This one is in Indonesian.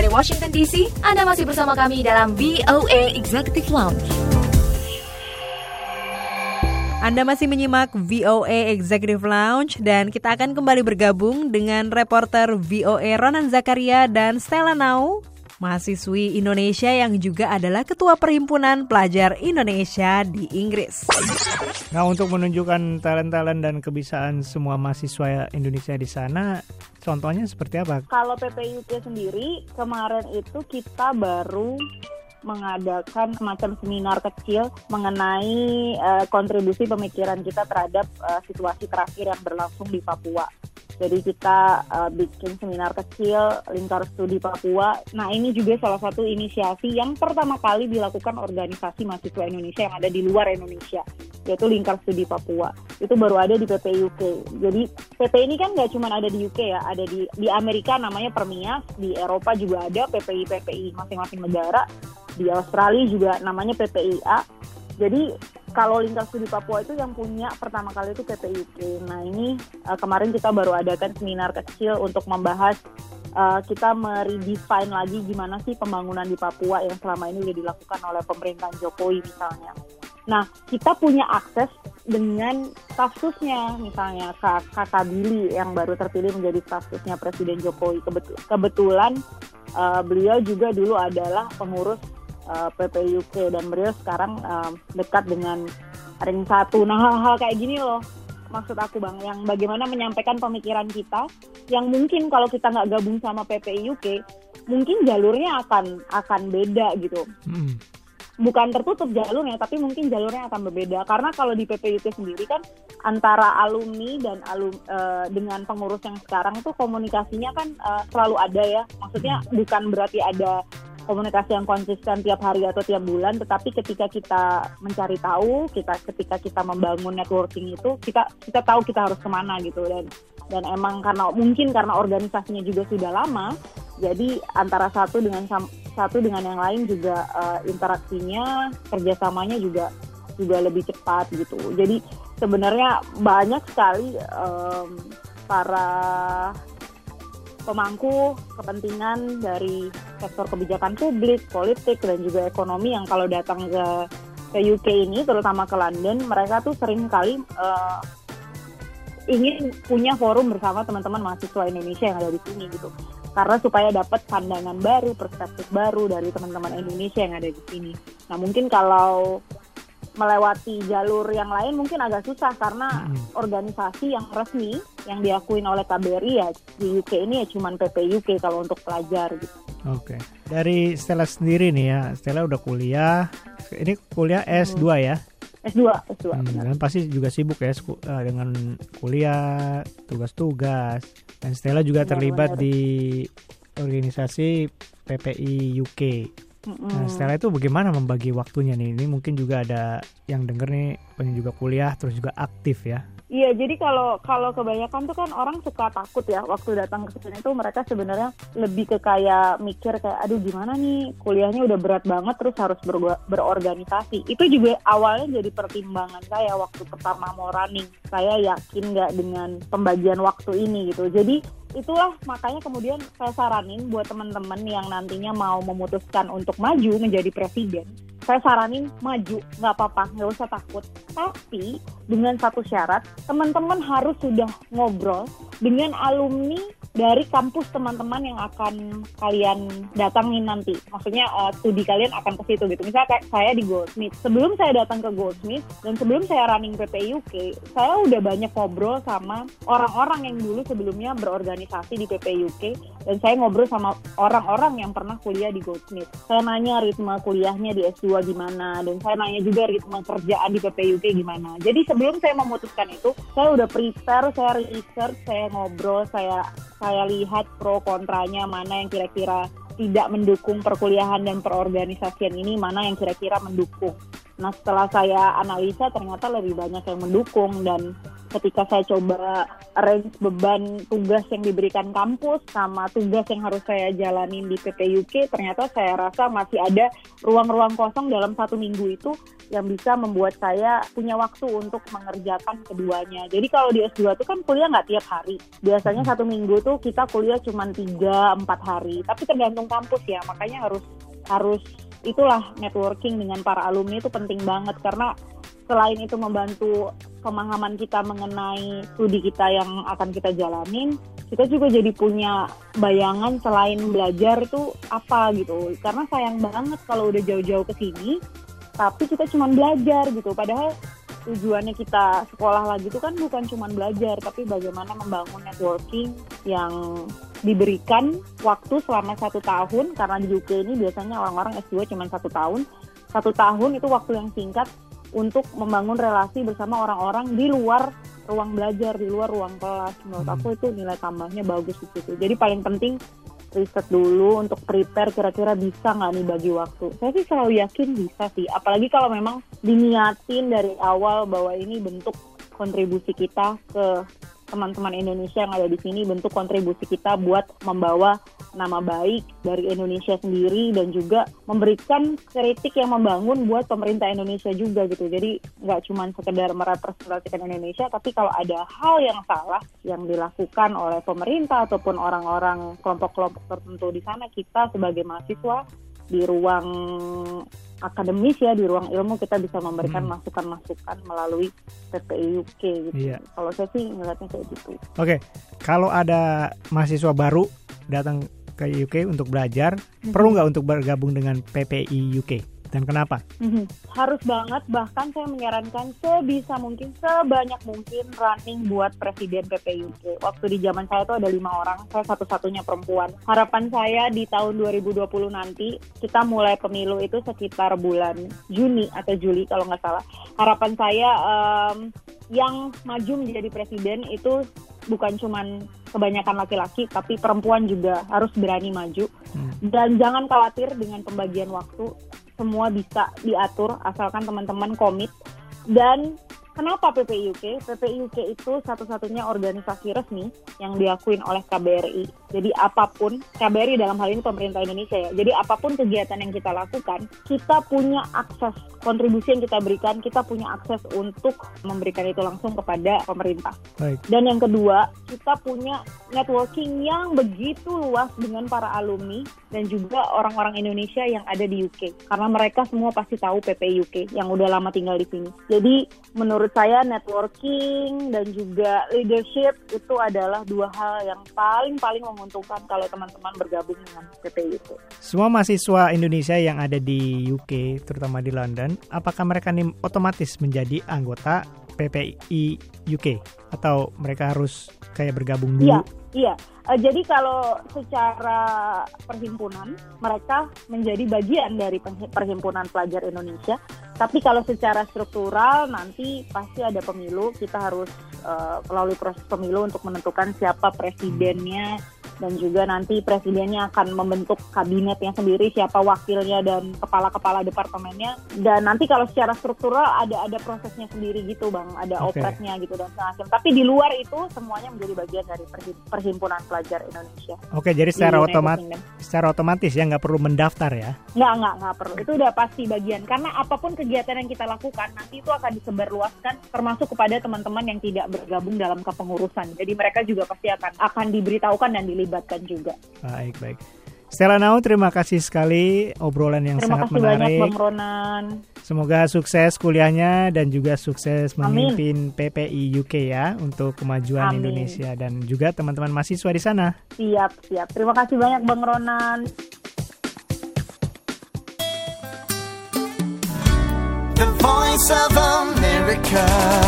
Washington DC, Anda masih bersama kami dalam VOA Executive Lounge. Anda masih menyimak VOA Executive Lounge dan kita akan kembali bergabung dengan reporter VOA Ronan Zakaria dan Stella Nau, mahasiswi Indonesia yang juga adalah Ketua Perhimpunan Pelajar Indonesia di Inggris. Nah, untuk menunjukkan talent-talent dan kebiasaan semua mahasiswa Indonesia di sana, contohnya seperti apa? Kalau PPUK sendiri, kemarin itu kita baru mengadakan semacam seminar kecil mengenai kontribusi pemikiran kita terhadap situasi terakhir yang berlangsung di Papua. Jadi kita bikin seminar kecil Lingkar Studi Papua. Nah, ini juga salah satu inisiasi yang pertama kali dilakukan organisasi mahasiswa Indonesia yang ada di luar Indonesia, yaitu Lingkar Studi Papua. Itu baru ada di PPUK. Jadi PP ini kan nggak cuma ada di UK ya, ada di Amerika namanya Permias, di Eropa juga ada PPI masing-masing negara, di Australia juga namanya PPIA. Jadi kalau Lingkar Studi Papua itu yang punya pertama kali itu PPUK. Nah, ini kemarin kita baru adakan seminar kecil untuk membahas, kita meredefine lagi gimana sih pembangunan di Papua yang selama ini sudah dilakukan oleh pemerintahan Jokowi misalnya. Nah, kita punya akses dengan staf susnya, misalnya Kakak Billy yang baru terpilih menjadi staf susnya Presiden Jokowi. Kebetulan beliau juga dulu adalah pengurus PPUK dan beliau sekarang dekat dengan Ring 1. Nah, hal-hal kayak gini loh maksud aku Bang, yang bagaimana menyampaikan pemikiran kita yang mungkin kalau kita nggak gabung sama PPUK mungkin jalurnya akan beda gitu. Bukan tertutup jalurnya, tapi mungkin jalurnya akan berbeda. Karena kalau di PPUK sendiri kan antara alumni dan dengan pengurus yang sekarang itu komunikasinya kan selalu ada ya. Maksudnya bukan berarti ada komunikasi yang konsisten tiap hari atau tiap bulan, tetapi ketika kita mencari tahu, ketika kita membangun networking itu, kita tahu kita harus kemana gitu. Dan emang karena organisasinya juga sudah lama, jadi antara satu dengan yang lain juga interaksinya, kerjasamanya juga lebih cepat gitu. Jadi sebenarnya banyak sekali para pemangku kepentingan dari sektor kebijakan publik, politik, dan juga ekonomi yang kalau datang ke UK ini, terutama ke London, mereka tuh sering kali ingin punya forum bersama teman-teman mahasiswa Indonesia yang ada di sini gitu. Karena supaya dapat pandangan baru, perspektif baru dari teman-teman Indonesia yang ada di sini. Nah, mungkin kalau melewati jalur yang lain mungkin agak susah karena organisasi yang resmi yang diakuin oleh KBRI ya di UK ini ya cuman PPUK kalau untuk pelajar gitu. Oke. Dari Stella sendiri nih ya, Stella udah kuliah. Ini kuliah S2 ya? S2. Dan pasti juga sibuk ya dengan kuliah, tugas-tugas. Dan Stella juga terlibat di organisasi PPI UK. Nah, Stella itu bagaimana membagi waktunya nih? Ini mungkin juga ada yang denger nih, pengen juga kuliah terus juga aktif ya. Iya, jadi kalau kebanyakan tuh kan orang suka takut ya waktu datang ke sini tuh mereka sebenarnya lebih ke kayak mikir kayak aduh gimana nih kuliahnya udah berat banget terus harus berorganisasi. Itu juga awalnya jadi pertimbangan saya waktu pertama mau running. Saya yakin nggak dengan pembagian waktu ini gitu. Jadi itulah makanya kemudian saya saranin buat teman-teman yang nantinya mau memutuskan untuk maju menjadi presiden. Saya saranin maju, nggak apa-apa, nggak usah takut. Tapi dengan satu syarat, teman-teman harus sudah ngobrol dengan alumni dari kampus teman-teman yang akan kalian datangin nanti. Maksudnya studi kalian akan ke situ gitu. Misalnya kayak saya di Goldsmith. Sebelum saya datang ke Goldsmith dan sebelum saya running PPUK, saya udah banyak ngobrol sama orang-orang yang dulu sebelumnya berorganisasi di PPUK dan saya ngobrol sama orang-orang yang pernah kuliah di Goldsmith. Saya nanya ritme kuliahnya di S2 gimana dan saya nanya juga ritme kerjaan di PPUK gimana. Jadi sebelum saya memutuskan itu, saya udah prepare, saya research, saya ngobrol, saya lihat pro kontranya, mana yang kira-kira tidak mendukung perkuliahan dan perorganisasian ini, mana yang kira-kira mendukung. Nah, setelah saya analisa ternyata lebih banyak yang mendukung dan ketika saya coba arrange beban tugas yang diberikan kampus sama tugas yang harus saya jalanin di PPUK, ternyata saya rasa masih ada ruang-ruang kosong dalam 1 minggu itu yang bisa membuat saya punya waktu untuk mengerjakan keduanya. Jadi kalau di S2 itu kan kuliah nggak tiap hari. Biasanya 1 minggu tuh kita kuliah cuma 3-4 hari. Tapi tergantung kampus ya, makanya harus itulah networking dengan para alumni itu penting banget. Karena selain itu membantu pemahaman kita mengenai studi kita yang akan kita jalanin, kita juga jadi punya bayangan selain belajar itu apa gitu. Karena sayang banget kalau udah jauh-jauh ke sini, tapi kita cuma belajar gitu. Padahal tujuannya kita sekolah lagi itu kan bukan cuma belajar, tapi bagaimana membangun networking yang diberikan waktu selama 1 tahun. Karena di UK ini biasanya orang-orang S2 cuma 1 tahun. 1 tahun itu waktu yang singkat untuk membangun relasi bersama orang-orang di luar ruang belajar, di luar ruang kelas. Menurut aku itu nilai tambahnya bagus di situ. Jadi paling penting riset dulu untuk prepare kira-kira bisa nggak nih bagi waktu. Saya sih selalu yakin bisa sih. Apalagi kalau memang diniatin dari awal bahwa ini bentuk kontribusi kita ke teman-teman Indonesia yang ada di sini, bentuk kontribusi kita buat membawa nama baik dari Indonesia sendiri dan juga memberikan kritik yang membangun buat pemerintah Indonesia juga gitu. Jadi nggak cuma sekedar merepresentasikan Indonesia, tapi kalau ada hal yang salah yang dilakukan oleh pemerintah ataupun orang-orang kelompok-kelompok tertentu di sana, kita sebagai mahasiswa di ruang akademis ya, di ruang ilmu kita bisa memberikan masukan-masukan melalui PPIUK gitu. Iya. Kalau saya sih ngeliatnya kayak gitu. Oke, kalau ada mahasiswa baru datang ke UK untuk belajar, perlu nggak untuk bergabung dengan PPIUK? Dan kenapa? Harus banget, bahkan saya menyarankan sebisa mungkin, sebanyak mungkin running buat presiden PPUK. Waktu di zaman saya tuh ada 5 orang, saya satu-satunya perempuan. Harapan saya di tahun 2020 nanti, kita mulai pemilu itu sekitar bulan Juni atau Juli kalau nggak salah. Harapan saya yang maju menjadi presiden itu bukan cuman kebanyakan laki-laki, tapi perempuan juga harus berani maju. Dan jangan khawatir dengan pembagian waktu. Semua bisa diatur asalkan teman-teman komit. Dan kenapa PPIUK? PPIUK itu satu-satunya organisasi resmi yang diakuin oleh KBRI. Jadi apapun, KBRI dalam hal ini pemerintah Indonesia ya. Jadi apapun kegiatan yang kita lakukan, kita punya akses, kontribusi yang kita berikan, kita punya akses untuk memberikan itu langsung kepada pemerintah. Baik. Dan yang kedua, kita punya networking yang begitu luas dengan para alumni dan juga orang-orang Indonesia yang ada di UK. Karena mereka semua pasti tahu PPIUK yang udah lama tinggal di sini. Jadi menurut saya networking dan juga leadership itu adalah 2 hal yang paling menguntungkan kalau teman-teman bergabung dengan PPIUK. Semua mahasiswa Indonesia yang ada di UK, terutama di London, apakah mereka otomatis menjadi anggota PPIUK atau mereka harus kayak bergabung dulu? Iya. Jadi kalau secara perhimpunan, mereka menjadi bagian dari Perhimpunan Pelajar Indonesia. Tapi kalau secara struktural, nanti pasti ada pemilu. Kita harus melalui proses pemilu untuk menentukan siapa presidennya. Dan juga nanti presidennya akan membentuk kabinetnya sendiri, siapa wakilnya dan kepala-kepala departemennya. Dan nanti kalau secara struktural ada prosesnya sendiri gitu Bang, ada opreknya gitu dan semacam. Tapi di luar itu semuanya menjadi bagian dari Perhimpunan Pelajar Indonesia. Oke, jadi secara otomatis ya, nggak perlu mendaftar ya? Nggak perlu. Itu udah pasti bagian. Karena apapun kegiatan yang kita lakukan, nanti itu akan disebarluaskan termasuk kepada teman-teman yang tidak bergabung dalam kepengurusan. Jadi mereka juga pasti akan diberitahukan dan dilibatkan juga. Baik. Stella Nau, terima kasih sekali obrolan yang sangat menarik. Terima kasih banyak Bang Ronan. Semoga sukses kuliahnya dan juga sukses memimpin PPIUK ya untuk kemajuan Indonesia dan juga teman-teman mahasiswa di sana. Siap. Terima kasih banyak Bang Ronan. The Voice of America.